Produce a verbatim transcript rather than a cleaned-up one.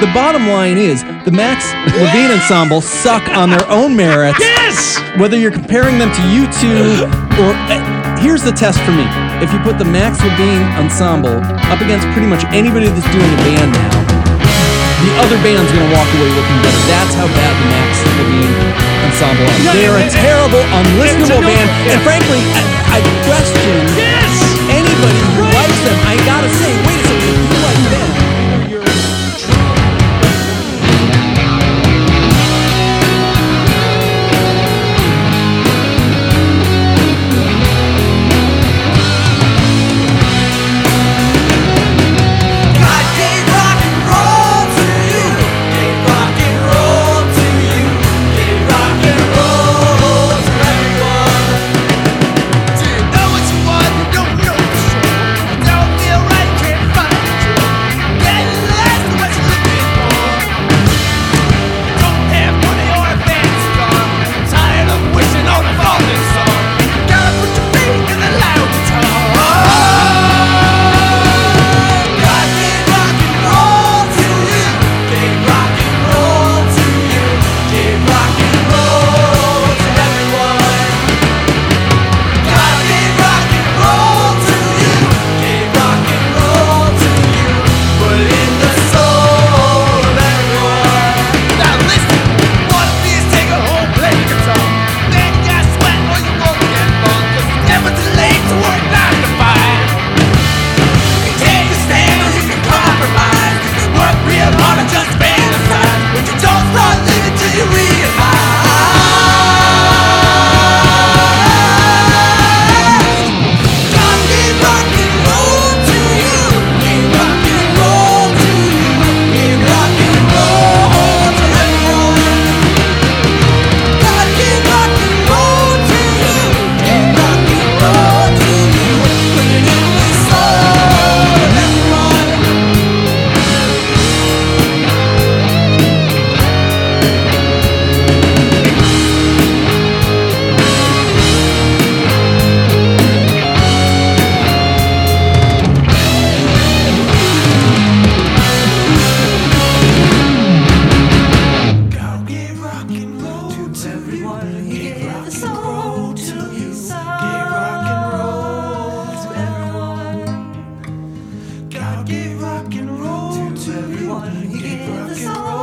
the bottom line is the Max Levine Ensemble suck on their own merits. Yes! Whether you're comparing them to U two or... Uh, here's the test for me. If you put the Max Levine Ensemble up against pretty much anybody that's doing a band now, the other band's going to walk away looking better. That's how bad the Max Levine Ensemble is. They are a terrible, unlistenable band. And frankly, I, I question Yes! anybody who likes them. I got to say, wait a second, if you like them, either you're... Give rock and roll to everyone. He gave rock and roll.